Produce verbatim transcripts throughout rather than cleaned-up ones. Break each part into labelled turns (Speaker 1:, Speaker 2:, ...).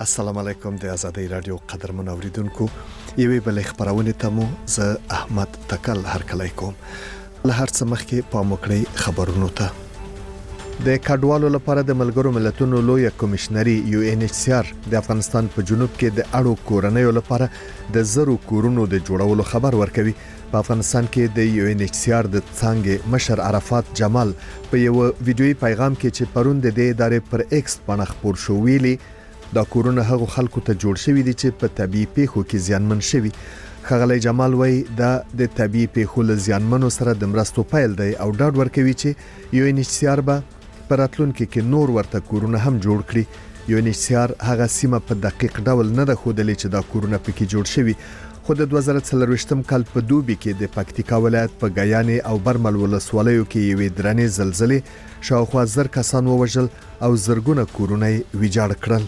Speaker 1: السلام علیکم د آزادۍ رادیو قدرمن اوریدونکو یوې بلې خبرونه ته مو زه احمد تکل هرکلی کوم. له هر څه مخکې پام وکړئ خبرونو ته. د کډوالو لپاره د ملګرو ملتونو لوی کمشنري یو ان ایچ سی آر د افغانستان په جنوب کې د اړو کورنیو لپاره د زرو کورونو د جوړولو خبر ورکوي. په افغانستان کې د یو ان ایچ سی آر د څنګه مشر عرفات جمال په یو ویډیوي پیغام کې چې پرون د دې ادارې پر ایکس باندې خبر شو ویلي دا کورونه هغه خلکو ته جوړ شوی دي چې په طبيعي پیښو کې زیانمن شوي. خغلی جمال وای دا د طبيعي پیښو له زیانمنو سره د مرستو پیل دی او ډاډ ورکوي چې یو ان ایچ سی آر به پر راتلونکي کې نور ورته کورونه هم جوړ کړي. یو ان ایچ سی آر هغه سیمه په دقیق ډول نه ده ښودلې چې دا کورونه پکې جوړ شوي، خو د دوه زره څلرویشتم کال په دوبي کې د پکتیکا ولایت په غیانې او برمل ولسوالیو کې یوې درنې زلزلې شاوخوا زر کسان ووژل او زرګونه کورونه ویجاړ کړل.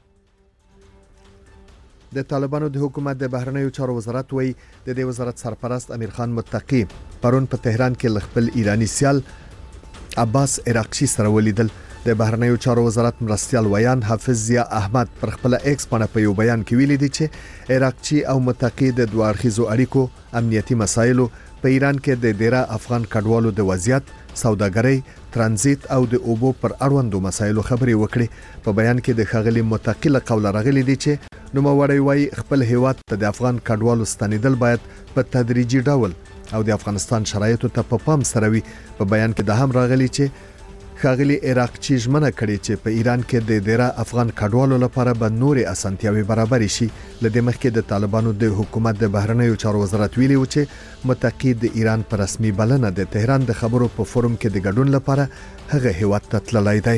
Speaker 1: د طالبانو د حکومت د بهرنیو چارو وزارت وی د دې وزارت سرپرست امیر خان متقی پرون په تهران کې لخپل ایرانی سیال عباس عراقچی سره ولیدل. د بهرنیو چارو وزارت مرستیال ویان حافظ ضیا احمد پر خپل ایکس باندې په یو بیان کې ویلي دي چې عراقچی او متقی د دوه اړخیزو اړیکو، امنیتي مسایلو، په ایران کې د ډیره افغان کډوالو د وضعیت، سوداګرۍ، ترانزیت او د اوبو پر اړوندو مسایلو خبرې وکړي. په بیان کې د خغلی متقی له قوله راغلي دي چې نوموړی وای خپل هیواد ته د افغان کډوالو ستنیدل باید په تدریجي ډول او د افغانستان شرایطو ته په پام سره وي. په بیان کې د هم راغلي چې خغلی عراقچی ژمنه کړې چې په ایران کې د ډیره افغان کډوالو لپاره به نورې اسانتیاوي برابر شي. لدې مخکې د طالبانو د حکومت د بهرنیو چارو وزارت ویلي و چې متقی د ایران پر رسمي بلنه د تهران د خبرو په فورم کې د ګډون لپاره هغه هیواد ته تللی دی.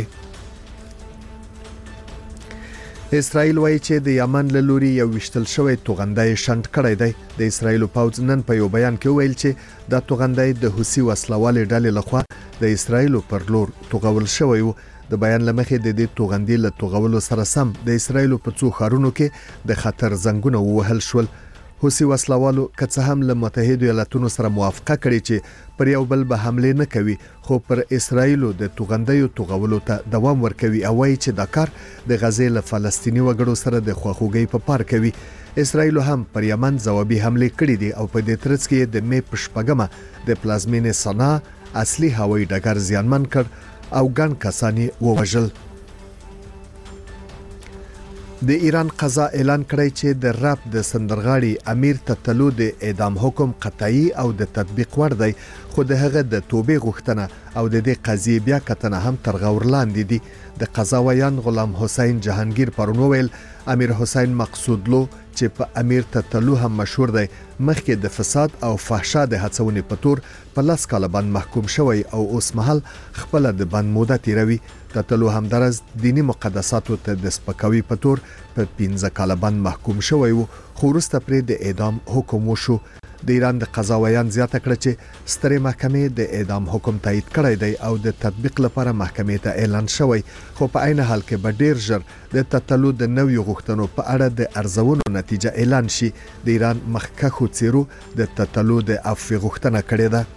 Speaker 1: اسرائیل وایي چې د یمن له لوري یو وشتل شوی توغندای شنډ کړی دی. د اسرائیل پوځ نن په یو بیان کې ویل چې دا توغندای د حوثي وسلوالې ډلې لخوا د اسرائیل پر لور توغول شوی و. د بیان لمخې د دې توغندې له توغولو سره سم د اسرائیل په څو ښارونو کې د خطر زنګونه ووهل شول. حوثي وسلوالو که څه هم له متحده ایالاتونو سره موافقه کړې چې پر یو بل به حمله نه کوي، خو پر اسرائیل د توغندیو توغولو ته دوام ورکوي او وایي چې دا کار د غزې له فلسطینی وګړو سره د خواخوږۍ په پار کوي. اسرائیل هم پر یمن ځوابي حمله کړې دي او په دې ترڅ کې د مې په شپږمه د پلازمینې صنعا اصلي هوایي ډګر زیانمن کړ او ګڼ کسان ووژل. د ایران قضا اعلان کړی چې د راب د سندرغاړي امیر تتلو د اعدام حکم قطعي او د تطبیق وړ دی، خو د هغه د توبې غوښتنه او د دې قضیې بیا کتنه هم تر غور لاندې دي. د قضا ویان غلام حسین جهانگیر پرون وویل امیر حسین مقصودلو چې په امیر تتلو هم مشهور دی مخکې د فساد او فحشا د هڅونې په تور په لاس کاله باندې محکوم شوی او اوس مهال خپل د بند موده تیروي. تتلو هم درز دینی مقدساتو ته د سپکاوي په تور په پنځه کاله باندې محکوم شوی و، خو وروسته پرې د اعدام حکم وشو. د ایران د قضا ویان زیاته کړه چې سترې محکمې د اعدام حکم تایید کړی دی او د تطبیق لپاره محکمې ته اعلان شوی، خو په عین حال کې به ډیر ژر د تتلو د نویو غوښتنو په اړه د ارزونو نتیجه اعلان شي. د ایران مخکښو څیرو د تتلو د عفو غوښتنه کړې ده.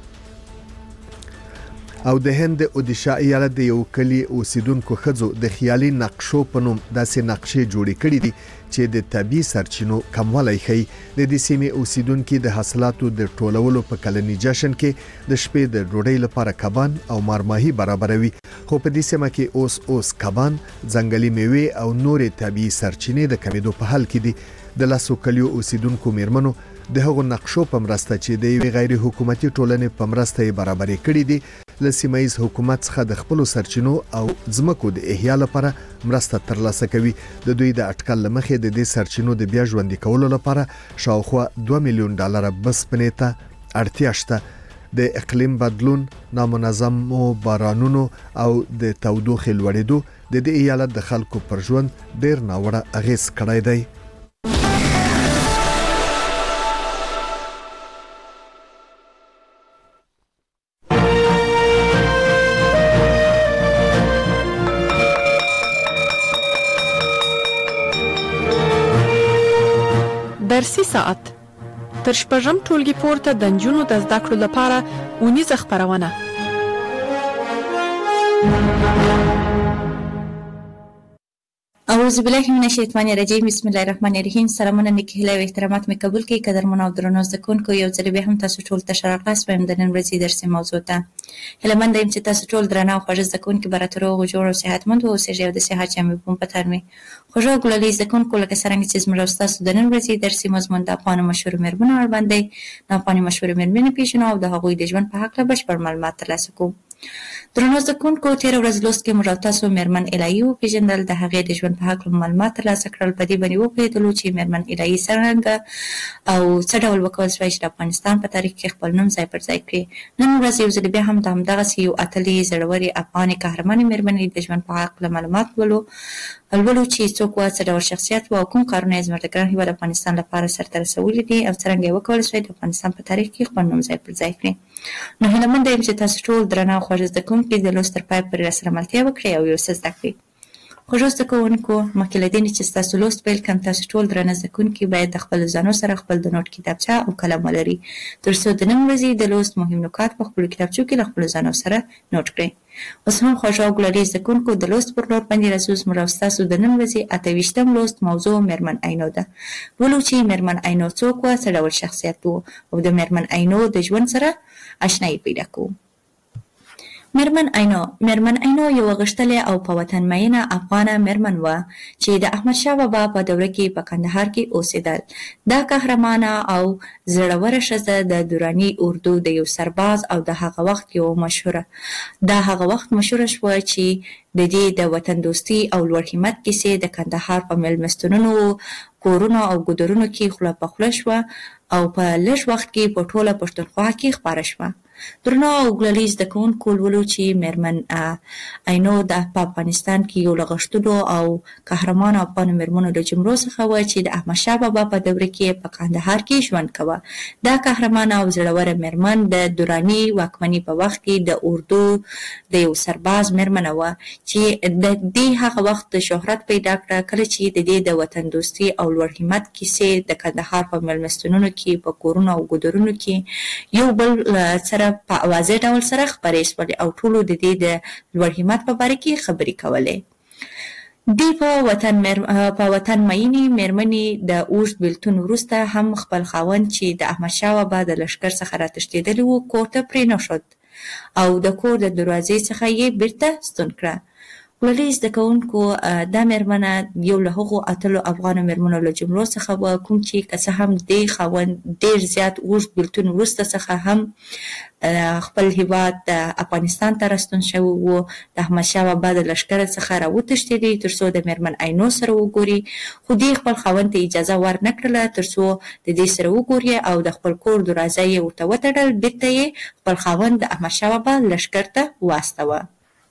Speaker 1: او د هند اودیشا ایالت د یو کلی اوسیدونکو ښځو د خیالي نقشو په نوم داسې نقشې جوړې کړې دي چې د طبي سرچینو کموالی ښیي. د دې سیمې اوسیدونکو د حاصلاتو د ټولولو په کلني جشن کې د شپې د ډوډۍ لپاره کبان او مارماهي برابروي، خو په دې سیمه کې اوس اوس کبان، ځنګلي میوې او نورې طبي سرچینې د کمیدو په حال کې دي. د لاسو کلیو اوسیدونکو میرمنو د هغو نقشو په مرسته چې د یوې غیر حکومتي ټولنې په مرسته یې برابرې کړې دي له سیمه‌ییز حکومت څخه د خپلو سرچینو او ځمکو د احیا لپاره مرسته ترلاسه کوي. د دوی د اټکل له مخې د دې سرچینو د بیا ژوندي کولو لپاره شاوخوا دوه میلیون ډالر بسپنې ته اړتیا شته. د اقلیم بدلون، نامنظمو بارانونو او د تودوخې لوړېدو د دې ایالت د خلکو پر ژوند ډېر ناوړه اغېز کړی دی.
Speaker 2: درسي ساعت تر شپږم ټولګي پورته د نجونو د زده کړو لپاره اونیزه خپرونه.
Speaker 3: اعوذ بالله من الشیطان الرجیم. بسم الله الرحمن الرحیم. سلامونه نیک هیله او احترامات مې قبول کړئ. قدرمنو او درنو زده کوونکو، یو ځل بیا هم تاسو ټول ته ښه راغلاست وایم د نن ورځې درسي موضوع ته. هیله مند یم چې تاسو ټول درانه او خوږه زده کوونکي به راته روغ جوړ او صحتمند واوسېږئ او د صحت جامې به مو په تن وي. خوږو او ګلالي زده کوونکو، لکه څرنګه چې زموږ او ستاسو د نن ورځې درسي مضمون د افغانو مشهورو مېرمنو اړوند دی. د افغاني مشهورو مېرمنې پېژنو او د هغوی د ژوند په هکله بشپړ معلومات ترلاسه کوو. درنو زده کوونکو، تېره ورځ لوست کې موږ او تاسو مېرمن الهي وپېژندل، د هغې د ژوند په هکله معلومات ترلاسه کړل. په دې باندې وپوهېدلو چې مېرمن الهي څرنګه او څه ډول وکول شوای چې د افغانستان په تاریخ کې خپل نوم ځای پر ځای کړي. نن ورځ یو ځل بیا هم د همدغسې یو اتلې زړورې افغانې قهرمانې مېرمنې د ژوند په هکله معلومات لولو لولو چې څوک وه، څه ډول شخصیت وه او کوم کارونه یې زموږ د ګران هېواد افغانستان لپاره سرته رسولي دي او څرنګه یې وکولی شوای د افغانستان په تاریخ کې خپل نوم ځای پر ځای کړي. نو هیله منده یم چې تاسو ټول درانه او خوږه زده کوونکي د لوست تر پایه پورې راسره ملتیا وکړئ او یو څه زده کړئ. خوږو زده کوونکو، مخکې له دې نه چې ستاسو لوست پیل کړم، تاسو ټول درانه زده کوونکي باید د خپلو ځانو سره خپل د نوټ کتابچه او قلم ولرئ، تر څو د نن ورځې د لوست مهم نکات په خپلو کتابچو کې له خپلو ځانو سره نوټ کړئ. اوس هم خوږو او ګلالي زده کوونکو، د لوست پر لور باندې راځو. زموږ او ستاسو د نن ورځې اته ویشتم لوست موضوع مېرمن عینو ده. ولو چې مېرمن عینو څوک وه، څه ډول شخصیت و او د مېرمن عینو د ژوند سره اشنایي پیدا کوو. مېرمن عینو مېرمن عینو یوه غښتلې او په وطن مینه افغانه مېرمن وه چې د احمدشاه بابا په دوره کې په کندهار کې اوسېدل. دا قهرمانه او زړوره ښځه د دراني اردو د یو سرباز او د هغه وخت یو مشهوره دا هغه وخت مشهوره شوه چې د دې د وطن دوستي او لوړ همت کیسې د کندهار په مېلمستونونو، کورونو او ګودرونو کې خوله په خوله شوه او په لږ وخت کې په ټوله پښتونخوا کې خپاره شوه. درنو او ګلالي زده کوونکو، لولو چې مېرمن عینو د په افغانستان کې یو له غښتلو او قهرمانو افغانو مېرمنو له جملو څخه وه چې د احمدشاه بابا په دوره کې په کندهار کې ژوند کوه. دا قهرمانه او زړوره مېرمن د دراني واکمنۍ په وخت کې د اردو د یو سرباز مېرمنه وه چې د دې هغه وخت د شهرت پیدا کړه کله چې د دې د وطن دوستي او لوړ همت کیسې د کندهار په مېلمستونونو کې، په کورونو او ګودرونو کې یو بل سره په واضح ډول سره خپرې شولې او ټولو د دې د لوړ همت په باره کې خبرې کولې. دې په وطن مر... په وطن مینې مېرمنې د اوږد بېلتون وروسته هم خپل خاوند چې د احمدشاه بابا د لښکر څخه راتښتېدلی و کور ته پرېنښود او د کور د دروازې څخه یې بیرته ستون کړه. ګلالي زده کوونکو، دا مېرمنه یو له هغو اتلو افغانو مېرمنو له جملو څخه وه کوم چې که څه هم دې خاوند ډېر زیات اوږد بېلتون وروسته څخه هم خپل هېواد افغانستان ته راستون شوی و، د احمدشاه بابا د لښکره څخه راوتښتېدی تر څو د مېرمن عینو سره وګوري، خو دې خپل خاوند ته اجازه ورنه کړله تر څو د دې سره وګوري او د خپل کور دروازه یې ورته وتړل. بېرته یې خپل خاوند د احمدشاه بابا لښکر ته واستوه.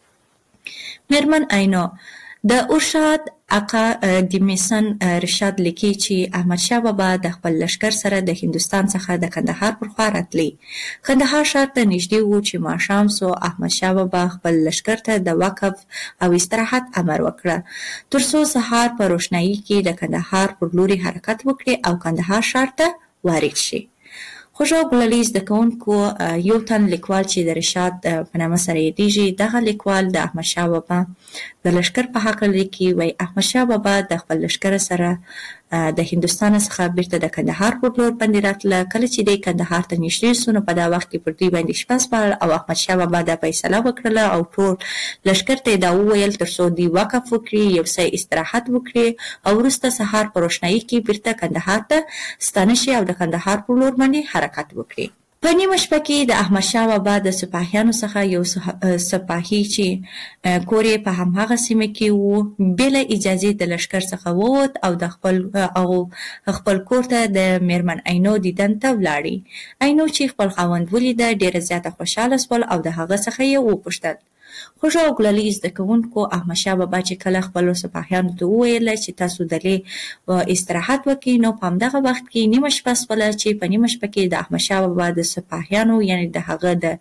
Speaker 3: مېرمن عینو د ارشاد اقا د میسن رشاد لیکي چې احمدشاه بابا د خپل لښکر سره د هندوستان څخه د کندهار پر خوا راتلی. کندهار ښار ته نږدې و چې ماښام سو. احمدشاه بابا خپل لښکر ته د وقف او استراحت امر وکړه تر څو سهار په روښنایي کې د کندهار پر لوري حرکت وکړي او کندهار ښار ته وارد شي. خوږو ګلالي زده کوونکو، یو تن لیکوال چې د رشاد په نامه سره یادېږي، دغه لیکوال د احمدشاه بابا د لښکر په هکله لیکي. وایي احمدشاه بابا د خپل لښکر سره د هندوستان څخه بیرته د کندهار پر لور باندې راتله. کله چې دی کندهار ته نږدې سو نو په دا وخت کې پر دوی باندې شپه سپارل او احمدشاه بابا دا فیصله وکړله او ټول لښکر ته یې دا وویل تر څو دوی وقف وکړي، یو څه استراحت وکړي او وروسته سهار په روښنایي کې بیرته کندهار ته ستانه شي او د کندهار پر لور باندې حرکت وکړي. په نیمه شپه کې د احمدشاه بابا د سپاهیانو څخه یو سپاهي چې کور یې په همهغه سیمه کې و بې له اجازې د لښکر څخه ووت او د خپل او خپل کور ته د مېرمن عینو دیدن ته ولاړی. عینو چې خپل خاوند ولیده ډېره زیاته خوشحاله شول او د هغه څخه یې وپوښتل. خوږو او ګلالي زده کوونکو، احمدشاه بابا چې کله خپلو سپاهیانو ته وویله چې تاسو دلې استراحت وکړئ نو په همدغه وخت کې نیمه شپه شوله چې په نیمه شپه کې د احمدشاه بابا د سپاهیانو یعنې د هغه د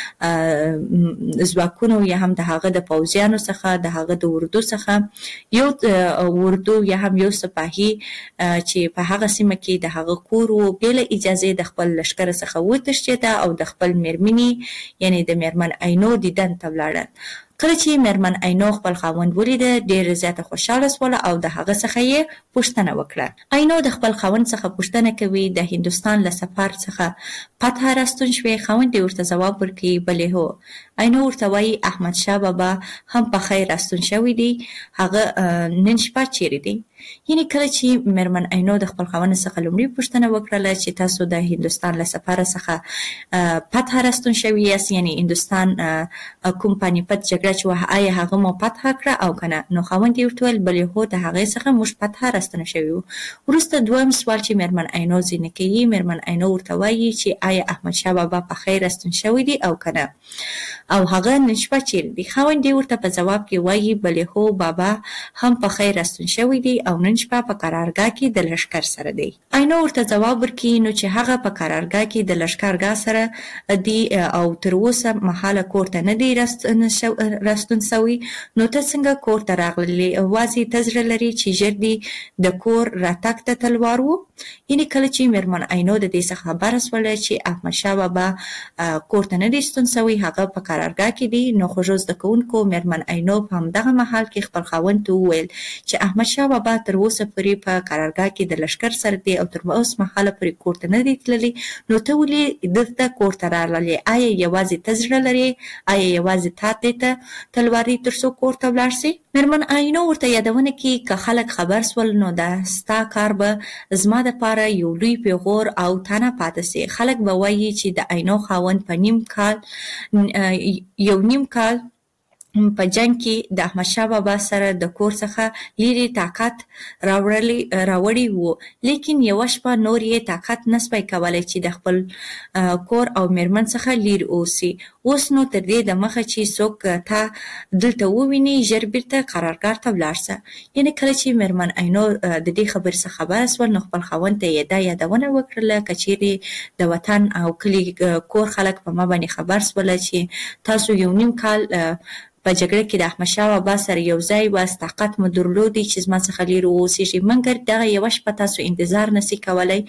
Speaker 3: ځواکونو یا هم د هغه د پوځیانو څخه د هغه د اردو څخه یو اردو یا هم یو سپاهي چې په هغه سیمه کې د هغه کور و بې له اجازې د خپل لښکر څخه وتښتېده او د خپل مېرمنې یعنې د مېرمن عینو دیدن ته ولاړل. کله چې میرمن عینو خپل خاوند ولید ډېر زیاته خوشاله شول او د هغه څخه یې پوښتنه وکړه. عینو د خپل خاوند څخه پوښتنه کوي د هندوستان له سفر څخه فتح راستون شوې. خاوند یې ورته ځواب ورکوي بلې هو. عینو ورته وایي احمد شاه بابا هم په خیر راستون شوی دی، هغه نن شپه چیرې دی؟ یعنې کله چې میرمن عینو د خپل خاوند څخه لومړی پوښتنه وکړله چې تاسو د هندوستان له سفر څخه فتح راستون شوي یاست، یعنې هندوستان کوم پانیپت جګړه چې وه آیا هغه مو فتح کړه او که نه؟ نو خاوند یې ورته وویل بلې هو، د هغې څخه موږ فتح راستانه شوي وو. وروسته دویم سوال چې میرمن عینو ځینې کوي، میرمن عینو ورته وایي چې آیا احمد شاه بابا په خیر راستون شوی دی او که نه، او هغه نن شپه چیرې دی؟ خاوند یې ورته په ځواب کې وایي بلې هو، بابا هم په خیر راستون شوی دی او نن شپه په قرارګاه کې د لښکر سره دی. عینو ورته ځواب ورکوي نو چې هغه په قرارګاه کې د لښکرګاه سره دی او تر اوسه مهاله کور ته نه دی راستون سوی، نو ته څنګه کور ته راغلې؟ یوازې ته زړه لري چې ژر دی د کور راتګ ته تلوار و؟ یعنې کله چې میرمن عینو د دې څخه خبره شوله چې احمد شاه بابا کور ته نه دی ستون سوی، هغه په قرارګاه کې دی، نو خوږو زده کوونکو میرمن عینو په همدغه مهال کې خپل خاوند ته وویل چې احمد شاه بابا تر اوسه پورې په قرارګاه کې د لښکر سره دی او تر اوس مهاله پورې کور ته نه دی تللی، نو ته ولې دلته کور ته راغلې؟ آیا یوازې ته زړه لرې؟ آیا یوازې تا دې ته تلواري تر څو کور ته ولاړ سې؟ میرمن عینو ورته یادونه کوي که خلک خبر سول نو دا ستا کار به زما دپاره یو لوی پیغور او تانه پاتې سي. خلک به وایي چې د عینو خاوند په نیم کال یو نیم کال په جنګ کې د احمدشاه بابا سره د کور څخه لیرې طاقت راوړی وو، لیکن یوه شپه نور یې طاقت نسپی کولی چې د خپل کور او میرمن څخه لیر اوسي. اوس نو تر دې د مخه چې څوک تا دلته وویني ژر بیرته قرارګاه ته ولاړ سه. یعنې کله چې میرمن عینو د دې خبرې څخه خبره سول نو خپل خاوند ته یې دا یادونه وکړله که چیرې د وطن او کلي کور خلک په ما باندې خبر سوله چې تاسو یو نیم کال په جګړه کې د احمدشاه بابا سره یو ځای واست، طاقت مو درلودی چې زما څخه لرې واوسېږئ، مګر دغه یوه شپه تاسو انتظار نسئ کولی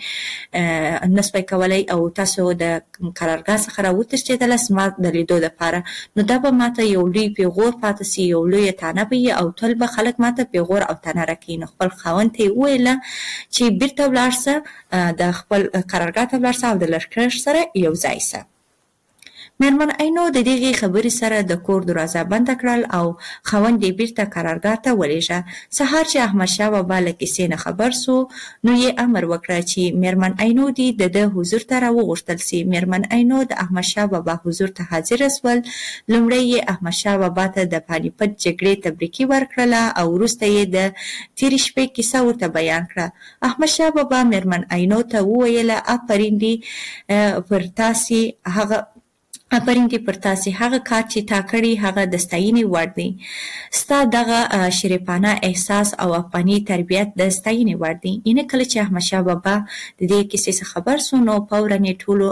Speaker 3: نسپی کولی او تاسو د قرارګاه څخه راوتښتېدله زما د لیدو دپاره، نو دا به ماته یو لوی پیغور پاتې سي، یو لویه تانه به وي او تل به خلک ماته پیغور او تانه راکوي. نو خپل خاوند ته یې وویله چې بیرته ولاړ سه، د خپل قرارګاه ته ولاړ سه او د لښکر سره یو ځای سه. میرمن عینو د دغې خبرې سره د کور دروازه بنده کړل او خاوند یې بیرته قرارګاه ته ولېږه. سهار چې احمدشاه بابا له کیسې نه خبر سو نو یې امر وکړه چې میرمن عینو دې د ده حضور ته راوغوښتل سي. میرمن عینو د احمدشاه بابا حضور ته حاضره سول. لومړی یې احمدشاه بابا ته د پانیپت جګړې تبریکي ورکړله او وروسته یې د تېرې شپې کیسه ورته بیان کړه. احمدشاه بابا میرمن عینو ته وویله آفرین دې پر تاسې هغه آفرین دې پر تاسې هغه کار چې تا کړی هغه د ستاینې وړ دی. ستا دغه شریفانه احساس او افغاني تربیت د ستاینې وړ دی. یعنې کله چې احمدشاه بابا د دې کیسې څخه خبر سو نو فوراً یې ټولو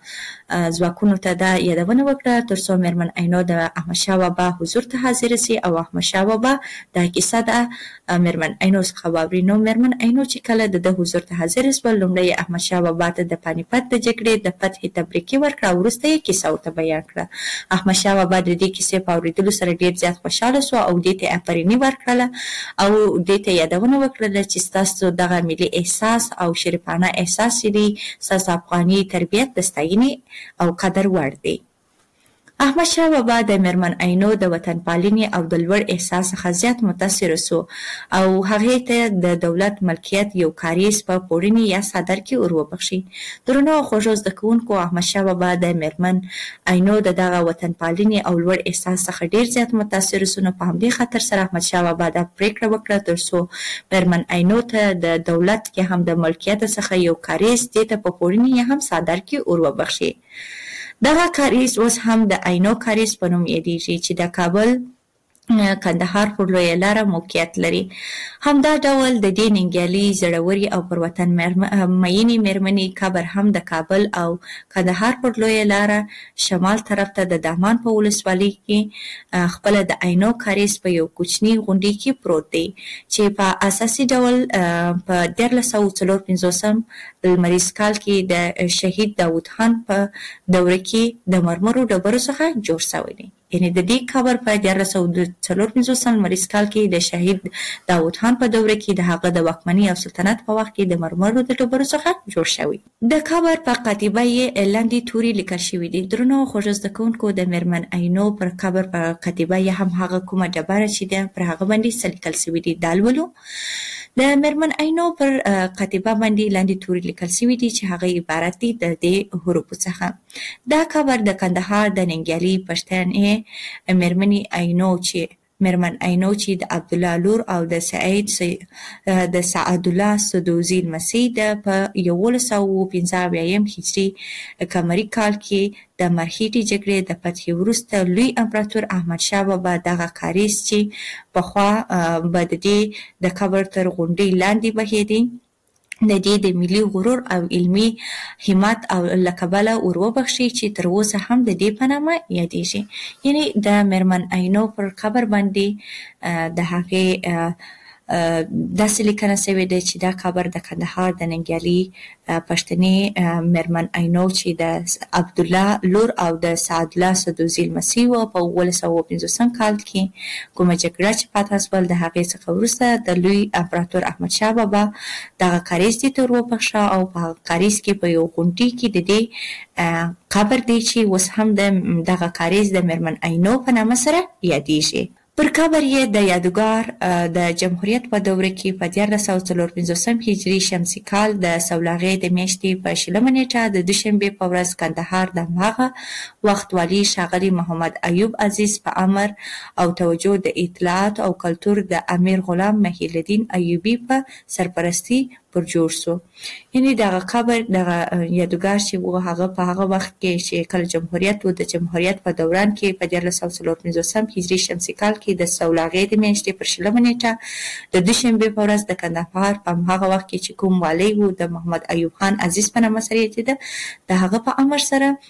Speaker 3: ځواکونو ته دا یادونه وکړه تر څو میرمن عینو د احمدشاه بابا حضور ته حاضره سي او احمدشاه بابا دا کیسه د میرمن عینو څخه واوري. نو میرمن عینو چې کله د ده حضور ته حاضره سول لومړی یې احمدشاه بابا ته د پانیپت د جګړې د فتحې تبریکي ورکړه او وروسته یې کیسه ورته بیان کړه. احمدشاه بابا د دې کیسې په اورېدلو سره ډېر زیات خوشحاله سو او دې ته آفریني ورکړله او دې ته یادونه وکړله چې ستاسو دغه ملي احساس او شریفانه احساس چې دی ستاسو افغاني تربیت د ستاینې او قدر وړ دی. احمدشاه بابا د میرمن عینو د وطن پالنې او د لوړ احساس څخه زیات متاثره سو او هغې ته د دولت ملکیت یو کاریز په پوړني یا څادر کې ور وبخښي. درنو او خوږو زده کوونکو، احمدشاه بابا د میرمن عینو د دغه وطن پالنې او لوړ احساس څخه ډېر زیات متاثره سو. نو په همدې خاطر سره احمدشاه بابا دا پرېکړه وکړه تر څو میرمن عینو ته د دولت کې هم د ملکیت څخه یو کاریز دې ته په پوړني یا هم څادر کې ور وبخښي. دغه کاریز اوس هم د عینو کاریز په نوم یادیږي چې د کابل کندهار پر لویه لاره موقعیت لري. همدا ډول د دې ننګیالي زړوري او پر وطن مینې میرمنې قبر هم د کابل او کندهار پر لویه لاره شمال طرف ته د دامان په ولسوالۍ کې خپله د عینو کاریز په یو کوچني غونډۍ کې پروت دی چې په اساسي ډول په دیارلس سوه څلور پنځوسم لمریز کال کې د شهید داود خان په دوره کې د مرمرو ډبرو څخه جوړ شوی دی. یعنی د دې قبر په دیارلس سوه څلور پنځوس لمریز کال کې د شهید داود خان په دوره کې د هغه د واکمنۍ او سلطنت په وخت کې د مرمرو د ډبرو څخه جوړ شوی. د قبر په قاطبه یې لاندې توري لیکل شوي دي. درنو خوږو زده کوونکو، د میرمن عینو پر قبر په قاطبه یې هم هغه کومه ډبره چې ده پر هغه باندې څه لیکل شوي دي دا لولو. د میرمن عینو پر قاطبه باندې لاندې توري لیکل شوي دي چې هغه عبارت دي د دې حروفو څخه. دا قبر د کندهار د ننګیالي پښتنې میرمنې عینو چې میرمن عینو چې د عبدالله لور او د سعید د سعدالله سدوزي لمسۍ ده په یولس سوه پنځه اویایم هجري قمري کال کې د مرهټې جګړې د فتحې وروسته لوی امپراتور احمدشاه بابا دغه کاریز چې پخوا به د دې د قبر تر غونډۍ لاندې بهېدی د دې د ملي غرور او علمي همت او له کبله ور وبخښي چې تر اوسه هم د دې په نامه یادېږي. یعنی د میرمن عینو پر قبر باندې د هغې داسې لیکنه شوې ده چې دا قبر د کندهار د ننګیالي پښتنې میرمن عینو چې د عبدالله لور او د سعدالله سدوزي لمسۍ وه په اوولس سوه پنځوسم کال کې کومه جګړه چې پاتې شول د هغې څخه وروسته د لوی امپراتور احمدشاه بابا دغه کاریز دې ته ور وبخښه او په هغه کاریز کې په یو غونډۍ کې د دې قبر دی چې اوس هم د دغه کاریز د میرمن عینو په نامه سره یادېږي. پر قبر یې د یادګار د جمهوریت په دوره کې په دیارلس سوه څلور پنځوسم هجري شمسي کال د سولاغې د میاشتې په شلمه نیټه د دوشنبې په ورځ کندهار د هماغه وخت والي ښاغلي محمد ایوب عزیز په امر او توجه د اطلاعات او کلتور د امیر غلام محی الدین ایوبي په سرپرستي پر جوړ سو. یعنی دغه قبر دغه یادګار چې و هغه په هغه وخت کې چې کله جمهوریت و د جمهوریت په دوران کې په دیارلس سوه څلور پنځوسم هجري شمسي کال کې د سولاغې د میاشتې پر شلمه نیټه د دوشنبې په ورځ د کندهار په هماغه وخت کې چې کوم والی و د محمد ایوب خان عزیز په نامه سره یادېده د هغه په امر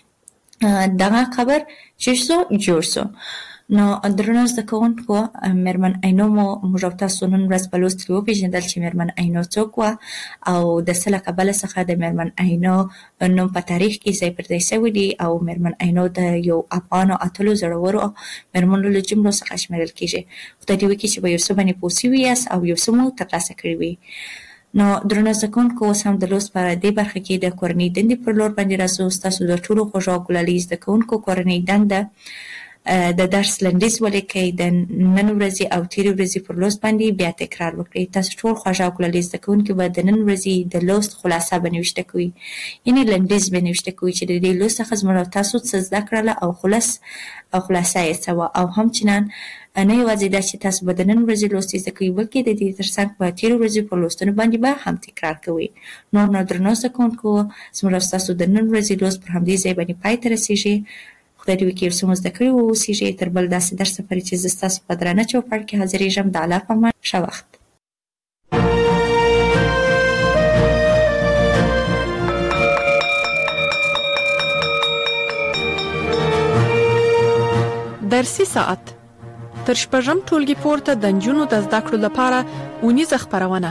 Speaker 3: سره دغه قبر چې سو جوړ سو. نو درنو زده کوونکو، میرمن عینو مو موږ او تاسو نن ورځ په لوست کې وپېژندل چې میرمن عینو څوک وه او د څه له کبله څخه د میرمن عینو نوم په تاریخ کې ځای پر ځای شوی دی او میرمن عینو د یو افغانو اتلو زړورو میرمنو له جملو څخه شمیرل کېږي. خدای دې وکړي چې په یو څه باندې پوه شوي یاست او یو څه مو ترلاسه کړي وي. نو درنو زده کوونکو، اوس هم د لوست په دې برخه کې د کورنۍ دندې پر لور باندې راځو. ستاسو د ټولو خوږو او ګلالي زده کوونکو کورنۍ دنده د درس لنډیز ولیکئ، د نن ورځې او تېرې ورځې پر لوست باندې بیا تکرار وکړئ. تاسو ټول خوږه او ګلالي زده کوونکي به د نن ورځې د لوست خلاصه به نوشته کوئ، یعنې لنډیز به نوشته کوئ چې د دې لوست څخه زموږ او تاسو څه زده کړله او خلاص او خلاصه یې څه وه. او همچنان نه یوازې دا چې تاسو به د نن ورځې لوست زده کوئ بلکې د دې تر څنګ په تېرو ورځې په لوستونو باندې به هم تکرار کوئ. نور نو درنو زده کوونکو، زموږ او ستاسو د نن ورځې لوست پر همدې ځای باندې پای ته رسېږي. خدای دې وکړي یو څه مو زده کړي واوسېږئ. تر بل داسې درسه پورې چې زه ستاسو په درانه چوپړ کې حاضرېږم، د الله په امان. ښه وخت.
Speaker 2: درسي ساعت تر شپږم ټولګي پورته د نجونو د زده کړو لپاره اونیزه خپرونه.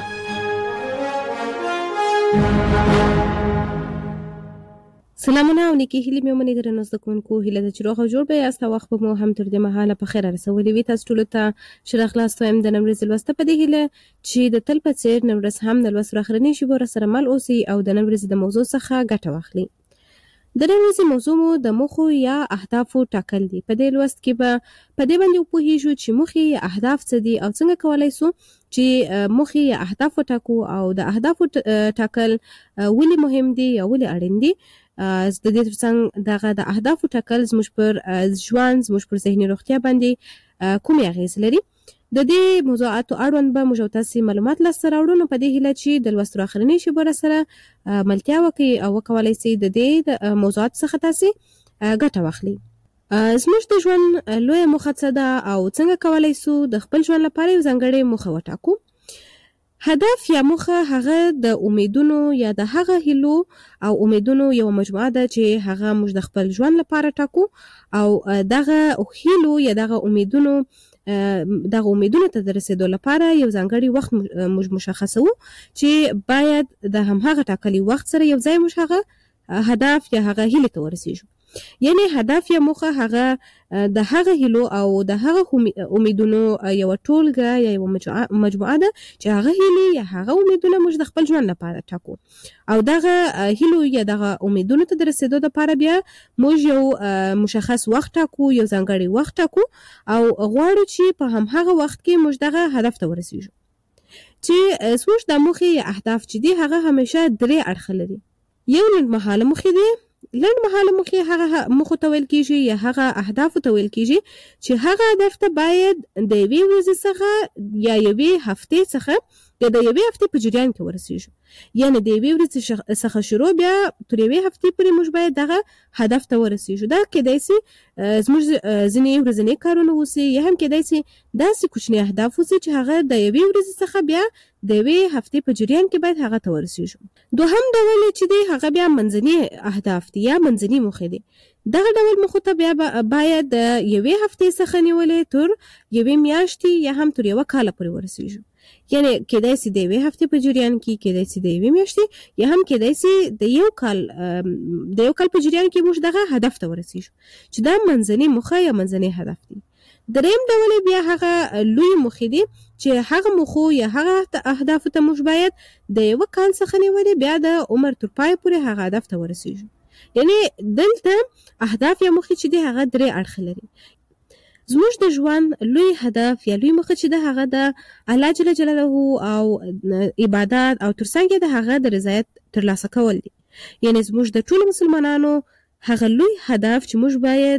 Speaker 4: سلامونه او نیکی هیلې مې ومنئ درنو زده کوونکو. هیله ده چې روغ او جوړ به یاست او وخت به مو هم تر دې مهاله په خیره رسولی وي. تاسو ټولو ته ښه راغلاست وایم د نن ورځې لوسته په دې هیله چې د تل په څېر نن ورځ هم د لوست اخرنۍ شېبو راسره مل اوسئ او د نن ورځې د موضوع څخه ګټه واخلئ. د نن ورځې موضوع مو د موخو یا اهدافو ټاکل دي. په دې لوست کې به په دې باندې وپوهیږو چې موخې یا اهداف څه دي او څنګه کولی سو چې موخې یا اهداف وټاکو او د اهدافو ټاکل ولې مهم دي یا ولې اړین دي. د دې ترڅنګ دغه د اهدافو ټاکل زموږ پر ژوند، زموږ پر ذهني روغتیا باندې کومې اغېزې لري. د دې موضوعاتو اړوند به موږ تاسو معلومات لاسته راوړو. نو په دې هیله چې د لوست اخرنۍ شېبو سره ملتیا وکړئ او وکولای شئ د دې موضوعات څخه تاسو ګټه واخلئ. زموږ د ژوند لویه موخه څه ده او څنګه کولی سو د خپل ژوند لپاره یو ځانګړې موخه وټاکو. هدف یا موخه هغه د امیدونو یا د هغه هیلو او امیدونو یو مجموعه ده چې هغه موږ د خپل ژوند لپاره ټاکو او دغه هیلو یا دغه امیدونو دغه امیدونو ته د رسېدو لپاره یو ځانګړی وخت موږ مشخصوو چې باید د همهغه ټاکلي وخت سره یو ځای موږ هغه هدف یا هغه هیلې ته ورسېږو. یعنی هدف یا موخه هغه د هغه هیلو او د هغه امیدونو یو ټولګه یا یو مجموعه ده چې هغه هیلې یا هغه امیدونه موږ د خپل ژوند لپاره ټاکو او دغه هیلو یا دغه امیدونو ته د رسیدو لپاره بیا موږ یو مشخص وخت ټاکو، یو ځانګړی وخت ټاکو او غواړو چې په هماغه وخت کې موږ دغه هدف ته ورسیږو. چې زموږ د موخې یا اهداف چې دي هغه همیشه درې اړخ لري. یو لنډمهاله موخې دي. لنډمهاله موخې هغه موخو ته ویل کېږي یا هغه اهدافو ته ویل کېږي چې هغه هدف ته باید د یوې ورځې څخه یا یوې هفتې څخه یا د یوې هفتې په جریان کې ورسیږو. یعنې د یوې ورځې څخه شروع بیا تر یوې هفتې پورې موږ باید دغه هدف ته ورسیږو. دا کېدای سي زموږ ځینې ورځني کارونه اوسي یا هم کېدای سي داسې کوچني اهداف اوسي چې هغه د یوې ورځې څخه بیا د یوې هفتې په جریان کې باید هغه ته ورسیږو. دوهم ډول چې دی هغه بیا منځني اهداف دي یا منځني موخې دي. دغه ډول موخو ته بیا باید د یوې هفتې څخه نیولې تر یوې میاشتې یا هم تر یوه کاله پورې ورسیږو. یعنی کېدای سي د یوې هفتې په جریان کې، کېدای سي د یوې میاشتې یا هم کېدای سي د یو کال د یو کال په جریان کې موږ دغه هدف ته ورسیږو چې دا منځني موخه یا منځني هدف دی. دریم ډول بیا هغه لوی موخې دي چې هغه موخو یا هغه اهدافو ته موږ باید د یو کال څخه نیولې بیا د عمر تر پای پورې هغه هدف ته ورسیږو. یعنی دلته اهداف یا موخې چې دي هغه درې اړخ لري. زموږ د ژوند لوی هدف یا لوی موخه چې ده هغه د الله جل جلاله او عبادت او ترڅنګ د هغه د رضایت ترلاسه کول دي. یعنی زموږ د ټولو مسلمانانو هغه لوی هدف چې موږ باید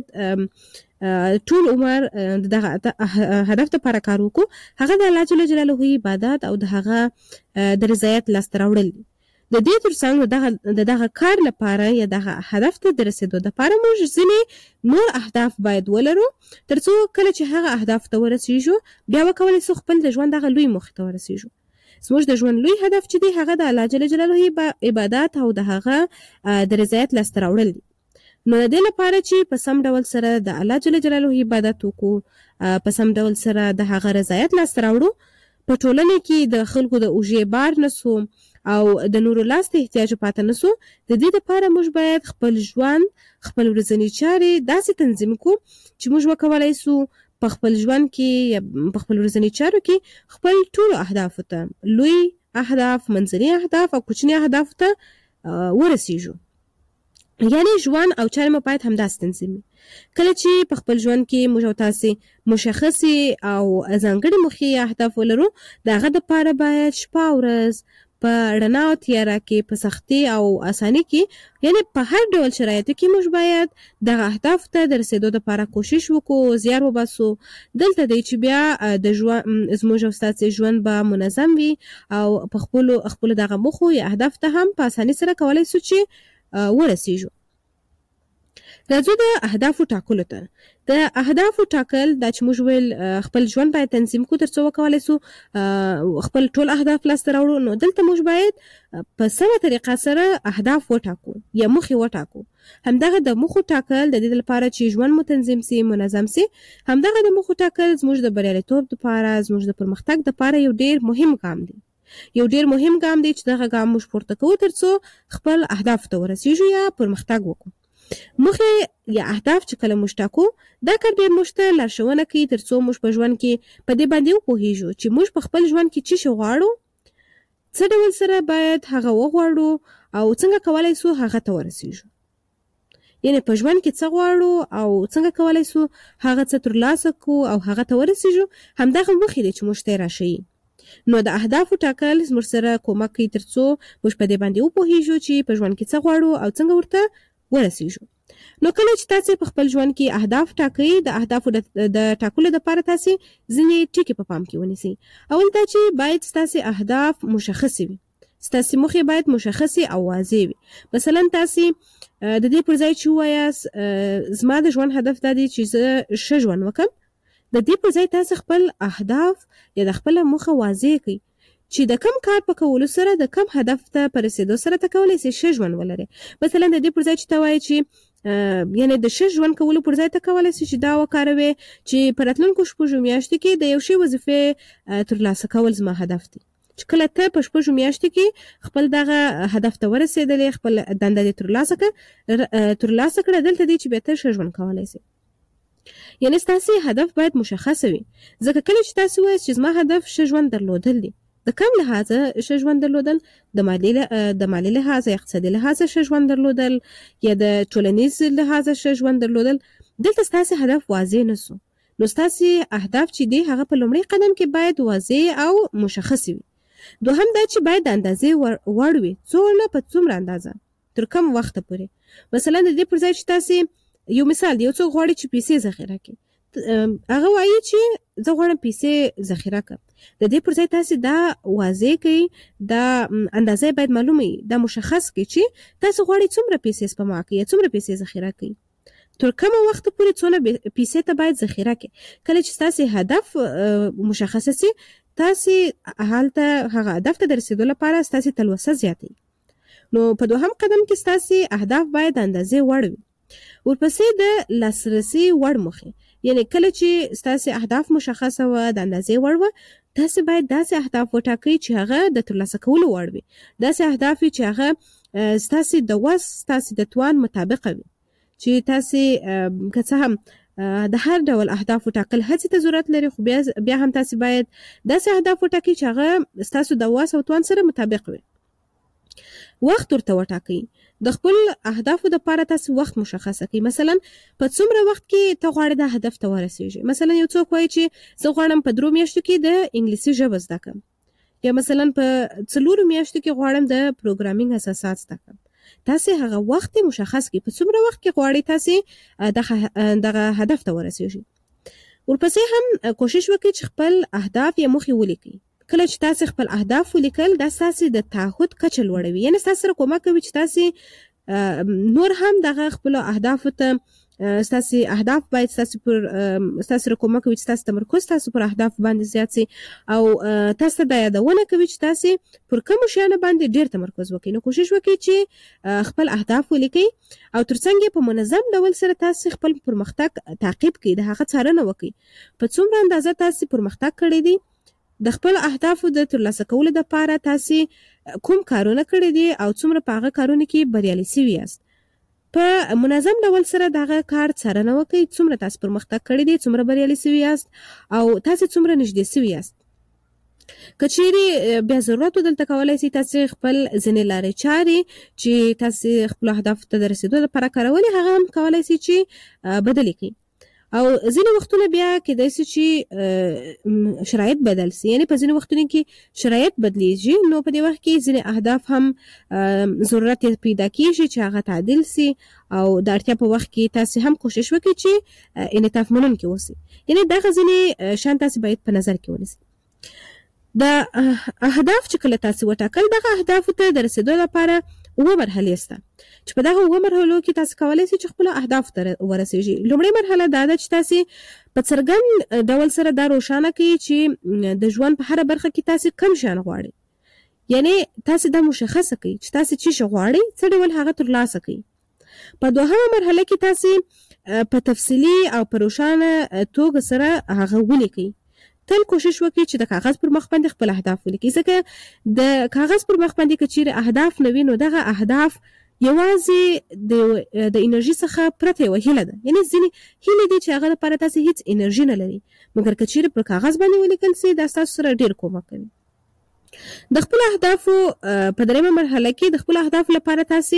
Speaker 4: ټول عمر دغه هدف ته لپاره کار وکړو هغه د الله جل جلاله عبادت او د هغه د رضایت لاسته راوړل دي. د دې ترڅنګ دغه دغه کار لپاره یا دغه هدف ته د رسیدو لپاره موږ ځینې نور اهداف باید ولرو ترڅو کله چې هغه اهداف ته ورسیږو بیا وکولای شو خپل د ژوند دغه لوی موخې ته ورسیږو. زموږ د ژوند لوی هدف چې دی هغه د الله جل جلاله عبادت او د هغه د رضایت لاسته راوړل دي. نو د دې لپاره چې په سم ډول سره د الله جل جلاله عبادت وکړو، په سم ډول سره د هغه رضایت لاسته راوړو، په ټولنه کې د خلکو د اوږې بار نسو او د نورو لاس ته احتیاج پاتې نسو، د دې لپاره موږ باید خپل ژوند، خپل ورځنی چارې داسې تنظیم کړو چې موږ وکولای شو په خپل ژوند کې یا په خپل ورځنی چارو کې خپل ټول اهداف ته، لوی اهداف، منځني اهداف او کوچني اهداف ته ورسیږو. یعنی ژوند او چارې مو باید همداسې تنظیم وي. کله چې په خپل ژوند کې موږ او تاسې مشخصې او ځانګړې موخې اهداف ولرو د هغه دپاره باید شپه او ورځ په رڼا او تیاره کې، په سختي او اساني کې، یعنی په هر ډول شرایطو کې موږ باید دغه اهداف ته د رسیدو لپاره کوشش وکړو، زیار وباسو. دلته دی چې بیا د ژوند زموږ او ستاسې ژوند به منظم وي او په خپلو خپلو دغه موخو یا اهداف ته هم په اساني سره کولی شو چې ورسیږو. راځو د اهدافو ټاکلو ته. د اهدافو ټاکل دا چې موږ ویل خپل ژوند باید تنظیم کړو ترڅو وکولای شو خپل ټول اهداف لاسته راوړو. نو دلته موږ باید په سمه طریقه سره اهداف وټاکو یا موخې وټاکو. همدغه د موخو ټاکل د دې لپاره چې ژوند مو تنظیم سي، منظم سي، همدغه د موخو ټاکل زموږ د بریالیتوب لپاره، زموږ د پرمختګ لپاره یو ډیر مهم ګام دی. یو ډیر مهم ګام دی چې دغه ګام موږ پورته کوو ترڅو خپل اهداف ته ورسیږو یا پرمختګ وکړو. موخې یا اهداف چې کله موږ ټاکو دا کار بیا موږ ته لارښوونه کوي ترڅو موږ په ژوند کې په دې باندې وپوهیږو چې موږ په خپل ژوند کې څه شی غواړو، څه ډول سره باید هغه وغواړو او څنګه کولی شو هغه ته ورسیږو. یعنی په ژوند کې څه غواړو او څنګه کولی شو هغه څه ترلاسه کړو او هغه ته ورسیږو، همدغه موخې دي چې موږ ته یې راښیي. نو د اهدافو ټاکل زموږ سره کومک کوي ترڅو موږ په دې باندې وپوهیږو چې په ژوند کې څه غواړو او څنګه ورته ورسیږو. نو کله چې تاسې په خپل ژوند کې اهداف ټاکئ، د اهدافو د ټاکلو لپاره تاسې ځینې ټکي په پام کې ونیسئ. اول دا چې باید ستاسې اهداف مشخص وي، ستاسې موخې باید مشخصې او واضح وي. مثلا تاسې د دې پر ځای چې ووایاست زما د ژوند هدف دا دی چې زه ښه ژوند وکړم، د دې پر ځای تاسې خپل اهداف یا د خپله موخه واضح کړئ چې د کم کار په کولو سره د کم هدف ته په رسیدو سره ته کولی شئ ښه ژوند ولرئ. مثلا د دې پر ځای چې ته وایې چې یعنی د ښه ژوند کولو پر ځای ته کولی شئ چې دا وکاروې چې په راتلونکو شپږو میاشتو کې د یو شي وظیفې ترلاسه کول زما هدف دی. چې کله ته په شپږو میاشتو کې خپل دغه هدف ته ورسېدلې، خپل دنده دې ترلاسه کړه ترلاسه کړه دلته دی چې به ته ښه ژوند کولی سې. یعنې ستاسې هدف باید مشخص وي، ځکه کله چې تاسو وایئ چې زما هدف ښه ژوند درلودل دی، د کوم لحاظه ښه ژوند درلودل؟ د مالی د مالی لحاظه، اقتصادي لحاظه ښه ژوند درلودل، یا د ټولنیز لحاظه ښه ژوند درلودل. دلته ستاسې هدف واضح نه سو، نو ستاسې اهداف چې دی هغه په لومړي قدم کې باید واضح او مشخص وي. دوهم دا چې باید د اندازې وړ وي، څومره په څومره اندازه، تر کوم وخته پورې. مثلا د دې پر ځای چې تاسې یو مثال دی، یو څوک غواړي چې پیسې ذخیره کړي، هغه وایي چې زه غواړم پیسې ذخیره کړم. د دې پر ځای تاسې دا واضح کړئ، دا اندازه باید معلومه وي، دا مشخص کړئ چې تاسو غواړئ څومره پیسې سپما کړئ یا څومره پیسې ذخیره کړئ، تر کومه وخت پورې څونه پیسې ته باید ذخیره کړئ. کله چې تاسې هدف مشخص شي، تاسې هلته هغه هدف ته د رسیدو لپاره تاسې تلوسه زیاتوي. نو په دوهم قدم کې تاسې اهداف باید د اندازې وړ وي. ورپسې د لاسرسي وړ موخې، یعنی کله چې تاسې اهداف مشخصه وه، د اندازې وړ وه، تاسې باید داسې اهداف وټاکئ چې هغه د ترلاسه کولو وړ وي، داسې اهداف چې هغه ستاسې د وس، ستاسې د توان مطابقه وي، چې تاسې که څه هم د هر ډول اهداف وټاکل هڅې ته ضرورت لري، خو بیا بیا هم تاسې باید داسې اهداف وټاکئ چې هغه ستاسو د وس او توان سره مطابق وي. وخت ورته وټاکئ، د خپل اهدافو لپاره تاسو وخت مشخصه کړئ. مثلا په څومره وخت کې ته غواړې دا هدف ته ورسېږې. مثلا یو څوک وایي چې زه غواړم په درو میاشتو کې د انګلیسي ژبه زده کړم، یا مثلا په څلورو میاشتو کې غواړم د پروګرامینګ اساسات زده کړم. تاسې هغه وخت مشخص کړئ، په څومره وخت کې غواړئ تاسې دغه هدف ته ورسېږئ. ورپسې هم کوشش وکړئ چې خپل اهداف یا موخې ولیکئ. کله چې تاسې خپل اهداف ولیکل، دا ستاسې د تعهد کچه لوړوي، یعنې ستاسو سره کومک کوي چې تاسې نور هم دغه خپلو اهدافو ته، ستاسې اهداف باید ستاسې پر ستاسو سره کومک کوي چې تاسو تمرکز تاسو پر اهدافو باندې زیات سي، او تاسو ته دا یادونه کوي چې تاسې پر کومو شیانو باندې ډېر تمرکز وکړئ. نو کوشش وکړئ چې خپل اهداف ولیکئ، او ترڅنګ یې په منظم ډول سره تاسې خپل پرمختګ تعقیب کړئ، د هغه څارنه وکړئ، په څومره اندازه تاسې پرمختګ کړی دی، د خپل اهدافو د ترلاسه کولو لپاره تاسې کوم کارونه کړي دي، او څومره په هغه کارونه کې بریالي شوي یاست. په منظم ډول سره دغه کار څارنه وکړئ، څومره تاسو پرمختګ کړی دی، څومره بریالي شوي یاست، او تاسې څومره نږدې شوي یاست. که چیرې بیا ضرورت دلته کولی شئ تاسې خپل ځینې لارې چارې چې تاسې خپلو اهدافو ته د رسېدو لپاره کارولې، هغه هم کولی شئ چې بدلې کړئ. او ځینې وختونه بیا کېدای شي چې شرایط بدل شي، یعنې په ځینې وختونو کې شرایط بدلیږي، نو په دې وخت کې ځینې اهداف هم ضرورت پیدا کېږي چې هغه تعدیل شي، او د اړتیا په وخت کې تاسې هم کوشش وکړئ چې انعطاف منونکي اوسئ. یعنې دغه ځینې شیان تاسې باید په نظر کې ونیسئ. د اهداف چې کله تاسې وټاکل، دغه اهدافو ته د رسېدو لپاره اوه مرحلې شته، چې په دغه اوه مرحلو کې تاسې کولی شئ چې خپلو اهدافو ته ورسېږئ. لومړۍ مرحله دا ده چې تاسې په څرګند ډول سره دا روښانه کړئ چې د ژوند په هره برخه کې تاسې کوم شیان غواړئ، یعنې تاسې دا مشخصه کړئ چې تاسې څه شی غواړئ، څه ډول هغه ترلاسه کړئ. په دوهمه مرحله کې تاسې په تفصیلي او په روښانه توګه سره هغه ولیکئ. تل کوشش وکړئ چې د کاغذ پر مخ باندې خپل اهداف ولیکئ، ځکه د کاغذ پر مخ باندې که چیرې اهداف نه وي، نو دغه اهداف یوازې د د انرژي څخه پرته یوه هیله ده، یعنې ځینې هیلې دي چې هغه لپاره تاسې هیڅ انرژي نه لري، مګر که چیرې پر کاغذ باندې ولیکل سي، دا ستاسو سره ډېر کومک کوي. د خپل اهدافو په دریمه مرحله کې د خپل اهدافو لپاره تاسې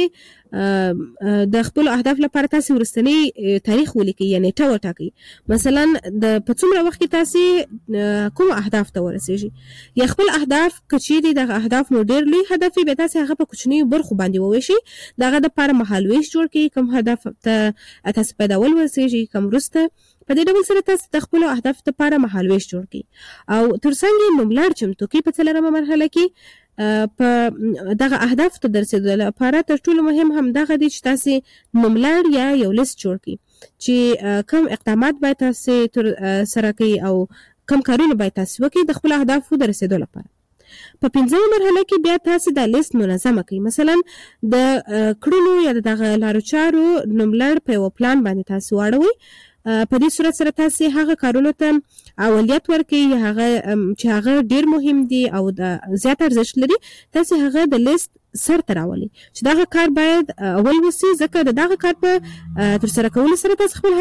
Speaker 4: د خپل اهداف لپاره تاسې ورستنی تاریخ ولیکئ، یا نیټه وټاکئ. مثلا د په څومره وخت کې تاسې کوم اهداف ته ورسېږئ، یا خپل اهداف که چیرې دغه اهداف مو ډېر لوی هدف وي، بیا تاسې هغه په کوچنیو برخو باندې وویشئ، د هغه دپاره مهالویش جوړ کړئ، کوم هدف ته تاسې پیداول ورسېږئ، کوم وروسته. په دې ډول سره تاسو د خپلو اهدافو لپاره مهالویش جوړ کړئ، او ترڅنګ یې نوملړ چمتو کړئ. په څلورمه مرحله کې په دغه اهدافو ته د رسېدو لپاره تر ټولو مهم هم دغه دی چې تاسې نوملړ یا یو لیست جوړ کړئ چې کوم اقدامات باید تاسې تر سره کړئ، او کوم کارونه باید تاسې وکړئ د خپلو اهدافو د رسېدو لپاره. په پنځمه مرحله کې بیا تاسو د لیست منظمه کوي. مثلا د کړنو یا د لارو چارو نوملړ په یو پلان باندې تاسو واړوي. په دې صورت سره تاسو هغه کارونو ته اولویت ورکړئ یا هغه چې هغه ډیر مهم دي او د زیات ارزښت لري، تاسو هغه د لیست سر ته راولئ چې دغه کار باید اول وسی، ځکه د دغه کار په ترسره کولو سره تاسو خپل